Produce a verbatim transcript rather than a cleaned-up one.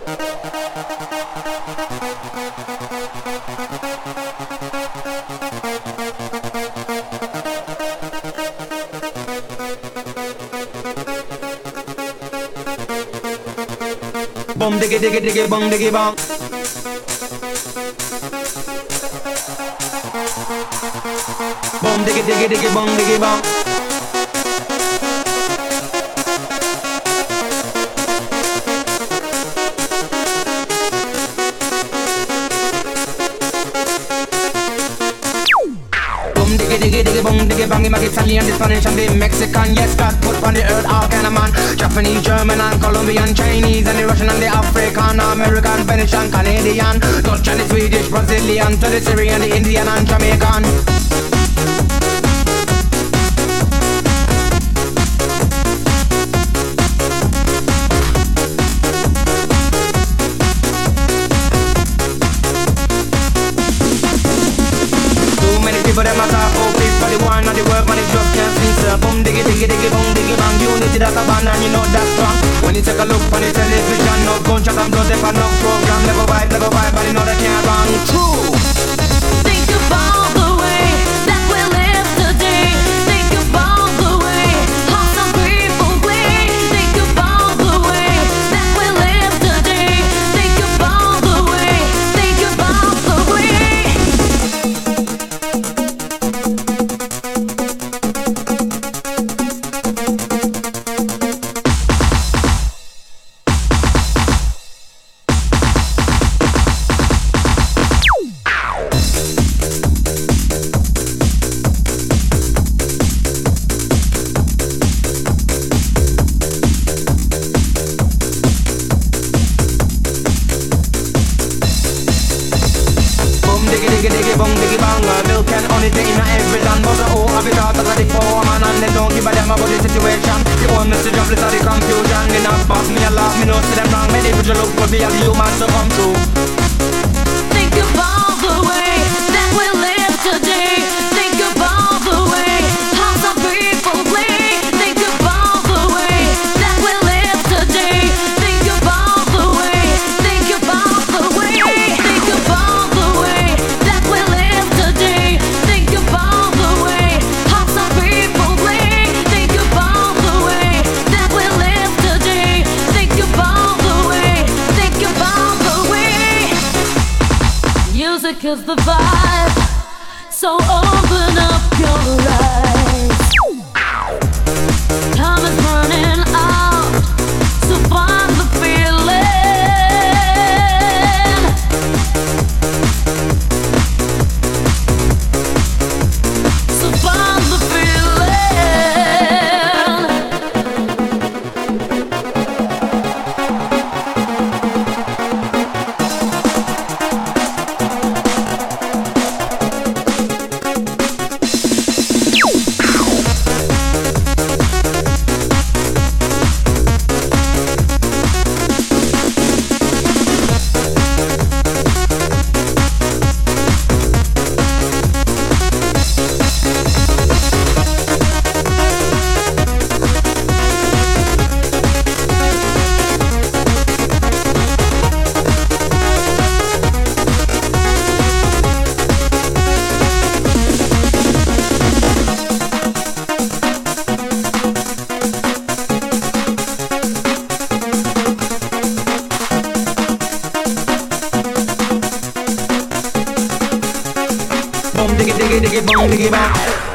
Boom diggy diggy diggy bong diggy bong. Boom diggy diggy diggy bong diggy bong. Diggy diggy diggy bong diggy bang, him a Italian, the Spanish and the Mexican. Yes, God put on the earth all kind of man. Japanese, German and Colombian, Chinese and the Russian and the African, American, Venetian, Canadian, Dutch and the Swedish, Brazilian, to the Syrian, the Indian and Jamaican. But them a talk out this for the war and the work, man, it just can't cease. Boom diggy diggy diggy boom diggy bang. Unity that's a band and you know that's strong. When you take a look on the television, no gunshot and blood, if I no program. Never vibe, never vibe, but you know they can't run. True. Think about the way that we live today. Think about the way how some people play. Think about the way that we live today. Think about the way. Think about the way. Diggy diggy diggy bong diggy bang. Milk and honey they in every land. But the whole of it all because the poor man and they don't give a damn about the situation. The one message of the confusion. They not boss me a laugh, me no see them wrong. Many people look for me as human to come true. Think about the way that we live today. Think about the way how some people play. Think about the way that we live today. Think about the way. Think about the way. Think about the way that we live today. Think about the way how some people play. Think about the way that we live today. Think about the way. Think about the way. Music is the vibe, so open up your eyes. Time is running out, so find the feeling. So find the feeling. Boom diggy diggy diggy boom diggy bang.